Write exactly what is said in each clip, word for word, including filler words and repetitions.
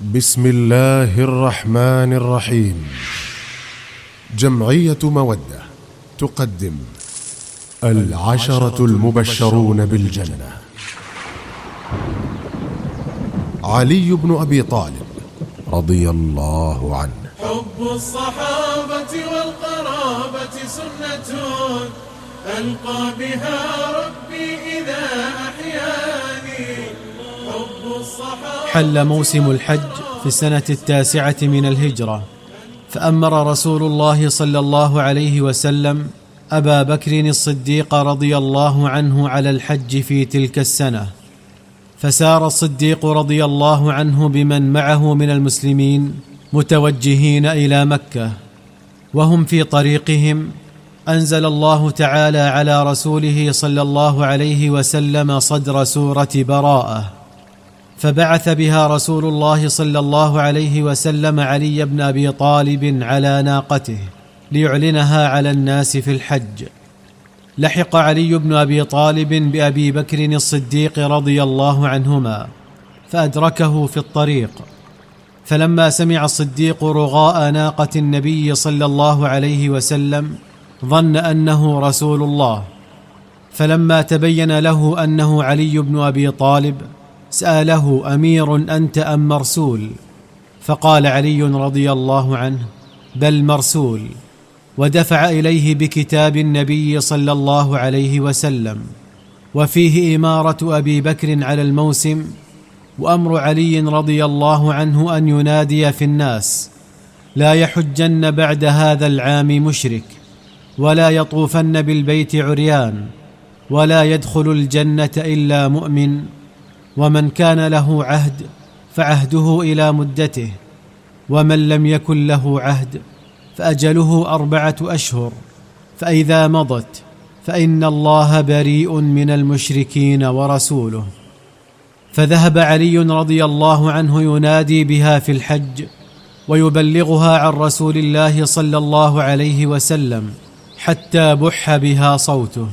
بسم الله الرحمن الرحيم. جمعية مودة تقدم العشرة المبشرون بالجنة. علي بن أبي طالب رضي الله عنه. حب الصحابة والقرابة سنة ألقى بها ربي إذا أحياني. حب الصحابة. حل موسم الحج في السنة التاسعة من الهجرة، فأمر رسول الله صلى الله عليه وسلم أبا بكر الصديق رضي الله عنه على الحج في تلك السنة، فسار الصديق رضي الله عنه بمن معه من المسلمين متوجهين إلى مكة، وهم في طريقهم أنزل الله تعالى على رسوله صلى الله عليه وسلم صدر سورة براءة، فبعث بها رسول الله صلى الله عليه وسلم علي بن أبي طالب على ناقته ليعلنها على الناس في الحج. لحق علي بن أبي طالب بأبي بكر الصديق رضي الله عنهما فأدركه في الطريق، فلما سمع الصديق رغاء ناقة النبي صلى الله عليه وسلم ظن أنه رسول الله، فلما تبين له أنه علي بن أبي طالب سأله: أمير أنت أم مرسول؟ فقال علي رضي الله عنه: بل مرسول، ودفع إليه بكتاب النبي صلى الله عليه وسلم، وفيه إمارة أبي بكر على الموسم، وأمر علي رضي الله عنه أن ينادي في الناس: لا يحجن بعد هذا العام مشرك، ولا يطوفن بالبيت عريان، ولا يدخل الجنة إلا مؤمن، ومن كان له عهد فعهده إلى مدته، ومن لم يكن له عهد فأجله أربعة أشهر، فإذا مضت فإن الله بريء من المشركين ورسوله. فذهب علي رضي الله عنه ينادي بها في الحج ويبلغها عن رسول الله صلى الله عليه وسلم حتى بح بها صوته.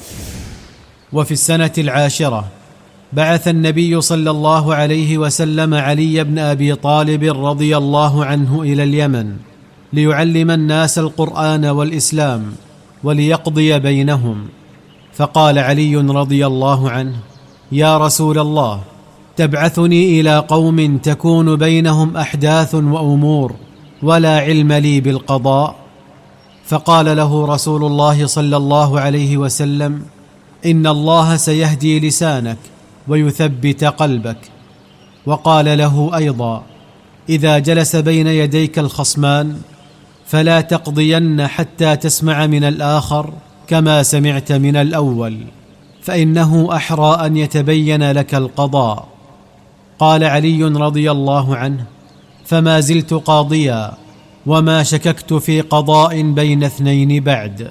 وفي السنة العاشرة بعث النبي صلى الله عليه وسلم علي بن أبي طالب رضي الله عنه إلى اليمن ليعلم الناس القرآن والإسلام وليقضي بينهم، فقال علي رضي الله عنه: يا رسول الله، تبعثني إلى قوم تكون بينهم أحداث وأمور ولا علم لي بالقضاء؟ فقال له رسول الله صلى الله عليه وسلم: إن الله سيهدي لسانك ويثبت قلبك. وقال له أيضا: إذا جلس بين يديك الخصمان فلا تقضين حتى تسمع من الآخر كما سمعت من الأول، فإنه أحرى أن يتبين لك القضاء. قال علي رضي الله عنه: فما زلت قاضيا، وما شككت في قضاء بين اثنين بعد.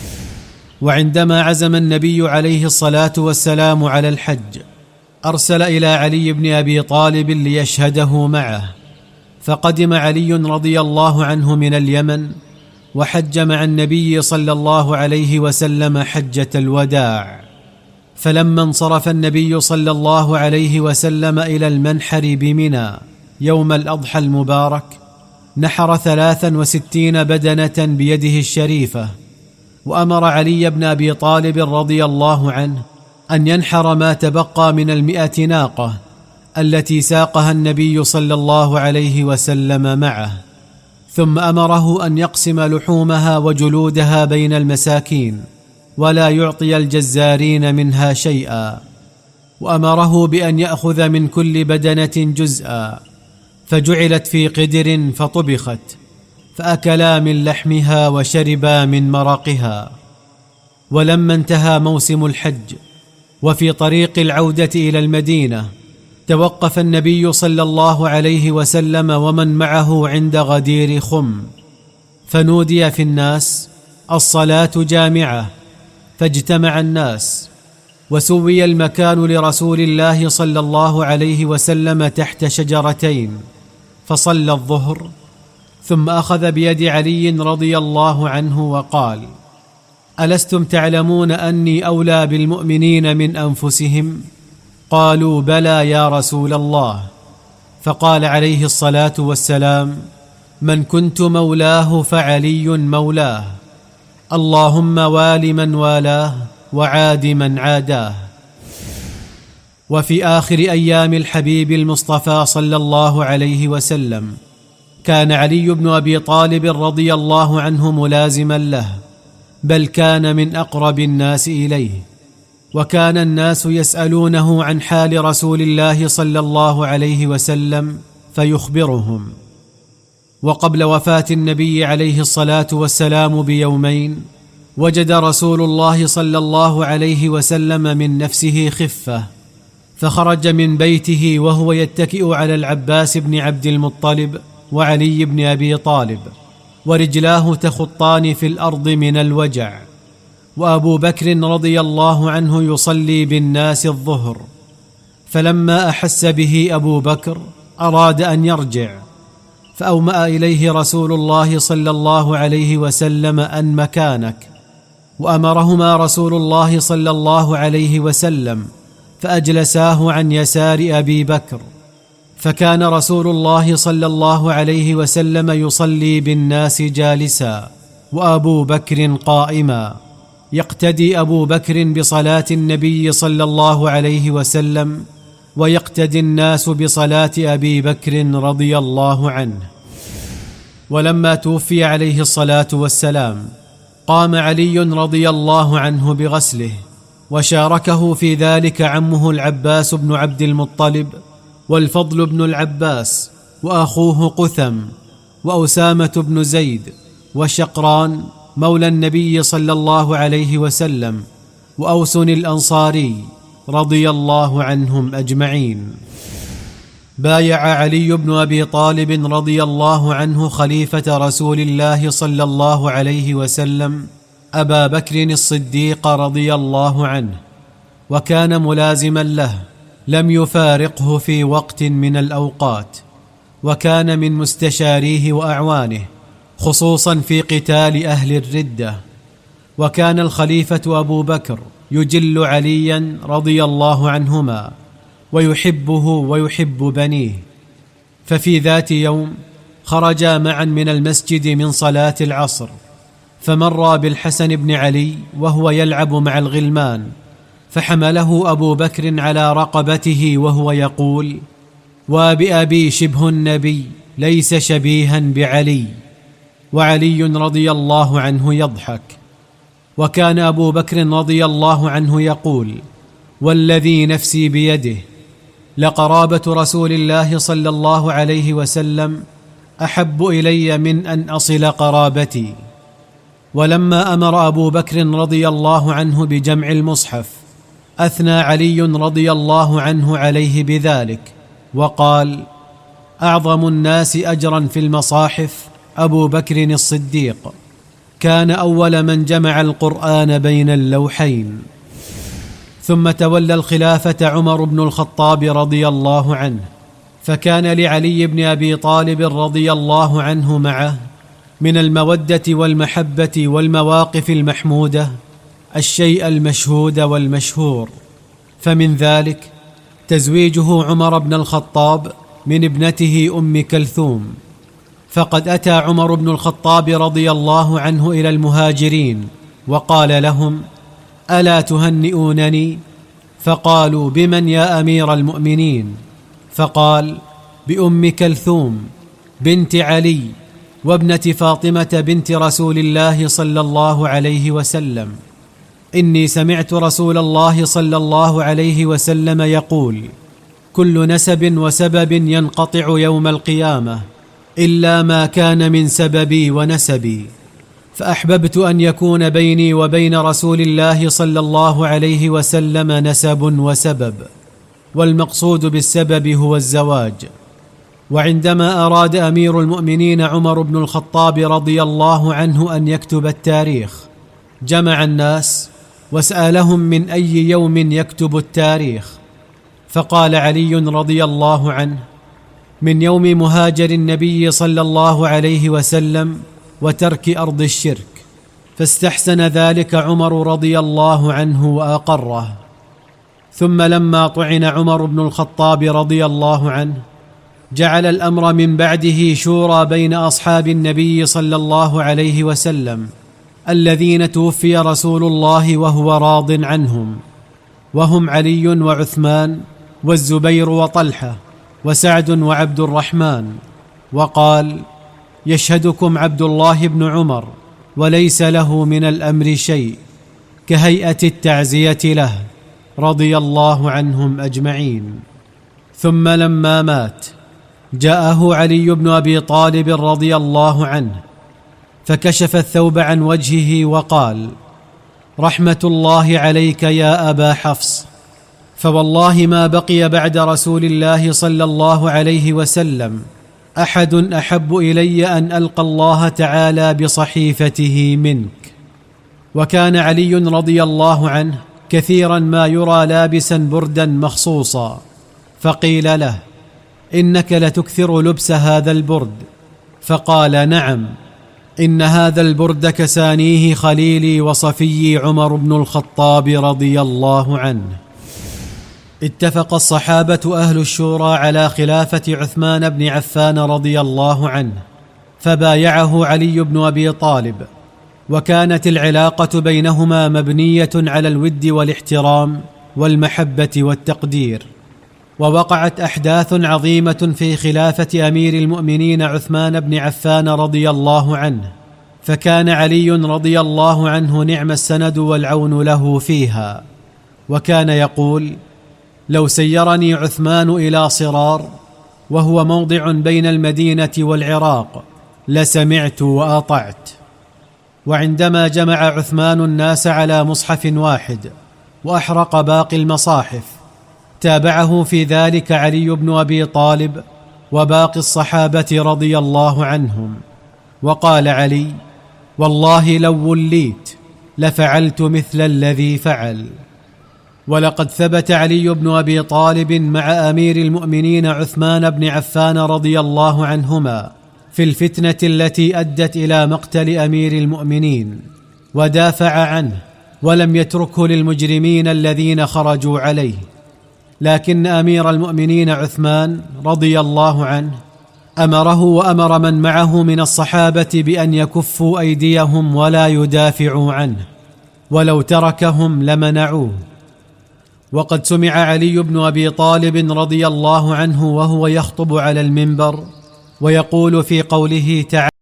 وعندما عزم النبي عليه الصلاة والسلام على الحج أرسل إلى علي بن أبي طالب ليشهده معه، فقدم علي رضي الله عنه من اليمن وحج مع النبي صلى الله عليه وسلم حجة الوداع. فلما انصرف النبي صلى الله عليه وسلم إلى المنحر بمنى يوم الأضحى المبارك نحر ثلاثا وستين بدنة بيده الشريفة، وأمر علي بن أبي طالب رضي الله عنه أن ينحر ما تبقى من المئة ناقة التي ساقها النبي صلى الله عليه وسلم معه، ثم أمره أن يقسم لحومها وجلودها بين المساكين ولا يعطي الجزارين منها شيئا، وأمره بأن يأخذ من كل بدنة جزءا، فجعلت في قدر فطبخت، فأكلا من لحمها وشربا من مرقها. ولما انتهى موسم الحج وفي طريق العودة إلى المدينة توقف النبي صلى الله عليه وسلم ومن معه عند غدير خم، فنودي في الناس: الصلاة جامعة، فاجتمع الناس، وسوي المكان لرسول الله صلى الله عليه وسلم تحت شجرتين، فصلى الظهر، ثم أخذ بيد علي رضي الله عنه وقال: ألستم تعلمون أني أولى بالمؤمنين من أنفسهم؟ قالوا: بلى يا رسول الله. فقال عليه الصلاة والسلام: من كنت مولاه فعلي مولاه، اللهم وال من والاه وعاد من عاداه. وفي آخر أيام الحبيب المصطفى صلى الله عليه وسلم كان علي بن أبي طالب رضي الله عنه ملازما له، بل كان من أقرب الناس إليه، وكان الناس يسألونه عن حال رسول الله صلى الله عليه وسلم فيخبرهم. وقبل وفاة النبي عليه الصلاة والسلام بيومين وجد رسول الله صلى الله عليه وسلم من نفسه خفة، فخرج من بيته وهو يتكئ على العباس بن عبد المطلب وعلي بن أبي طالب، ورجلاه تخطان في الأرض من الوجع، وأبو بكر رضي الله عنه يصلي بالناس الظهر. فلما أحس به أبو بكر أراد أن يرجع، فأومأ إليه رسول الله صلى الله عليه وسلم أن مكانك، وأمرهما رسول الله صلى الله عليه وسلم فأجلساه عن يسار أبي بكر. فكان رسول الله صلى الله عليه وسلم يصلي بالناس جالسا وأبو بكر قائما، يقتدي أبو بكر بصلاة النبي صلى الله عليه وسلم، ويقتدي الناس بصلاة أبي بكر رضي الله عنه. ولما توفي عليه الصلاة والسلام قام علي رضي الله عنه بغسله، وشاركه في ذلك عمه العباس بن عبد المطلب والفضل بن العباس وأخوه قثم وأسامة بن زيد وشقران مولى النبي صلى الله عليه وسلم وأوس الأنصاري رضي الله عنهم أجمعين. بايع علي بن أبي طالب رضي الله عنه خليفة رسول الله صلى الله عليه وسلم أبا بكر الصديق رضي الله عنه، وكان ملازما له، لم يفارقه في وقت من الأوقات، وكان من مستشاريه وأعوانه، خصوصا في قتال أهل الردة. وكان الخليفة أبو بكر يجل عليا رضي الله عنهما، ويحبه ويحب بنيه. ففي ذات يوم خرجا معا من المسجد من صلاة العصر، فمر بالحسن بن علي وهو يلعب مع الغلمان، فحمله أبو بكر على رقبته وهو يقول: وبأبي شبه النبي ليس شبيها بعلي. وعلي رضي الله عنه يضحك. وكان أبو بكر رضي الله عنه يقول: والذي نفسي بيده لقرابة رسول الله صلى الله عليه وسلم أحب إلي من أن أصل قرابتي. ولما أمر أبو بكر رضي الله عنه بجمع المصحف أثنى علي رضي الله عنه عليه بذلك، وقال: أعظم الناس أجرا في المصاحف أبو بكر الصديق، كان أول من جمع القرآن بين اللوحين. ثم تولى الخلافة عمر بن الخطاب رضي الله عنه، فكان لعلي بن أبي طالب رضي الله عنه معه من المودة والمحبة والمواقف المحمودة الشيء المشهود والمشهور. فمن ذلك تزويجه عمر بن الخطاب من ابنته أم كلثوم. فقد أتى عمر بن الخطاب رضي الله عنه إلى المهاجرين وقال لهم: ألا تهنئونني؟ فقالوا: بمن يا أمير المؤمنين؟ فقال: بأم كلثوم بنت علي وابنة فاطمة بنت رسول الله صلى الله عليه وسلم. إني سمعت رسول الله صلى الله عليه وسلم يقول: كل نسب وسبب ينقطع يوم القيامة إلا ما كان من سببي ونسبي، فأحببت أن يكون بيني وبين رسول الله صلى الله عليه وسلم نسب وسبب، والمقصود بالسبب هو الزواج. وعندما أراد أمير المؤمنين عمر بن الخطاب رضي الله عنه أن يكتب التاريخ جمع الناس وسألهم من أي يوم يكتب التاريخ، فقال علي رضي الله عنه: من يوم مهاجر النبي صلى الله عليه وسلم وترك أرض الشرك. فاستحسن ذلك عمر رضي الله عنه وأقره. ثم لما طعن عمر بن الخطاب رضي الله عنه جعل الأمر من بعده شورى بين أصحاب النبي صلى الله عليه وسلم الذين توفي رسول الله وهو راض عنهم، وهم علي وعثمان والزبير وطلحة وسعد وعبد الرحمن. وقال: يشهدكم عبد الله بن عمر وليس له من الأمر شيء، كهيئة التعزية له، رضي الله عنهم أجمعين. ثم لما مات جاءه علي بن أبي طالب رضي الله عنه، فكشف الثوب عن وجهه وقال: رحمة الله عليك يا أبا حفص، فوالله ما بقي بعد رسول الله صلى الله عليه وسلم أحد أحب إلي أن ألقى الله تعالى بصحيفته منك. وكان علي رضي الله عنه كثيرا ما يرى لابسا بردا مخصوصا، فقيل له: إنك لتكثر لبس هذا البرد، فقال: نعم، إن هذا البرد كسانيه خليلي وصفيي عمر بن الخطاب رضي الله عنه. اتفق الصحابة أهل الشورى على خلافة عثمان بن عفان رضي الله عنه، فبايعه علي بن أبي طالب، وكانت العلاقة بينهما مبنية على الود والاحترام والمحبة والتقدير. ووقعت أحداث عظيمة في خلافة أمير المؤمنين عثمان بن عفان رضي الله عنه، فكان علي رضي الله عنه نعم السند والعون له فيها. وكان يقول: لو سيرني عثمان إلى صرار وهو موضع بين المدينة والعراق لسمعت وأطعت. وعندما جمع عثمان الناس على مصحف واحد وأحرق باقي المصاحف، تابعه في ذلك علي بن أبي طالب وباقي الصحابة رضي الله عنهم. وقال علي: والله لو وليت لفعلت مثل الذي فعل. ولقد ثبت علي بن أبي طالب مع أمير المؤمنين عثمان بن عفان رضي الله عنهما في الفتنة التي أدت إلى مقتل أمير المؤمنين، ودافع عنه ولم يتركه للمجرمين الذين خرجوا عليه. لكن أمير المؤمنين عثمان رضي الله عنه أمره وأمر من معه من الصحابة بأن يكفوا أيديهم ولا يدافعوا عنه، ولو تركهم لمنعوه. وقد سمع علي بن أبي طالب رضي الله عنه وهو يخطب على المنبر ويقول في قوله تعالى: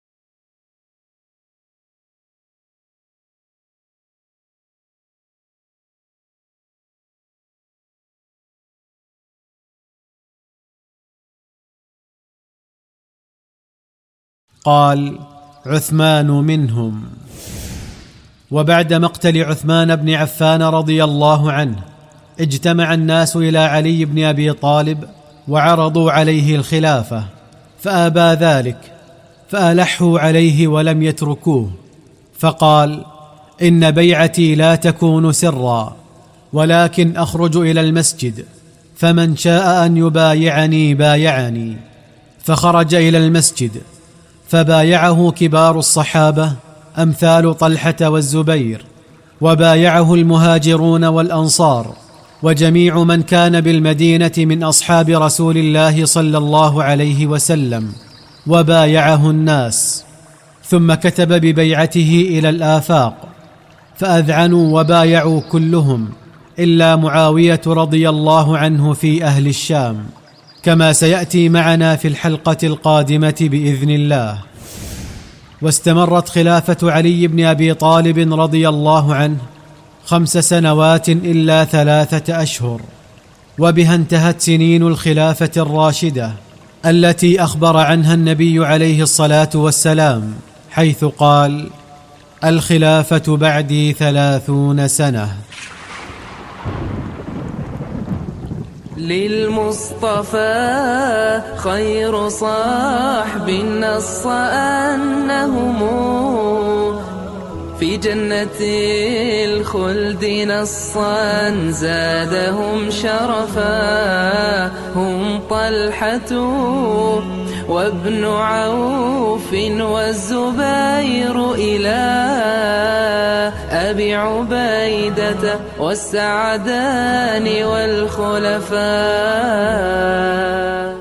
قال: عثمان منهم. وبعد مقتل عثمان بن عفان رضي الله عنه اجتمع الناس إلى علي بن أبي طالب وعرضوا عليه الخلافة، فأبى ذلك، فألحوا عليه ولم يتركوه، فقال: إن بيعتي لا تكون سرا، ولكن أخرج إلى المسجد، فمن شاء أن يبايعني بايعني. فخرج إلى المسجد فبايعه كبار الصحابة أمثال طلحة والزبير، وبايعه المهاجرون والأنصار وجميع من كان بالمدينة من أصحاب رسول الله صلى الله عليه وسلم، وبايعه الناس. ثم كتب ببيعته إلى الآفاق، فأذعنوا وبايعوا كلهم إلا معاوية رضي الله عنه في أهل الشام، كما سيأتي معنا في الحلقة القادمة بإذن الله. واستمرت خلافة علي بن أبي طالب رضي الله عنه خمس سنوات إلا ثلاثة أشهر، وبها انتهت سنين الخلافة الراشدة التي أخبر عنها النبي عليه الصلاة والسلام، حيث قال: الخلافة بعدي ثلاثون سنة. للمصطفى خير صاحب نص أنهم في جنة الخلد نصا زادهم شرفا، هم طلحة وابن عوف والزبير إلى أبي عبيدة والسعدان والخلفاء.